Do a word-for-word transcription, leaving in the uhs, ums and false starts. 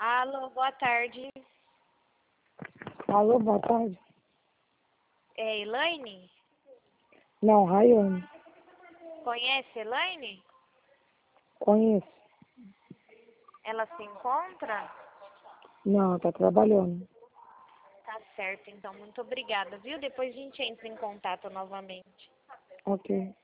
Alô, boa tarde. Alô, boa tarde. É Elaine? Não, Rayane. Conhece Elaine? Conheço. Ela se encontra? Não, tá trabalhando. Tá certo, então muito obrigada, viu? Depois a gente entra em contato novamente. Ok.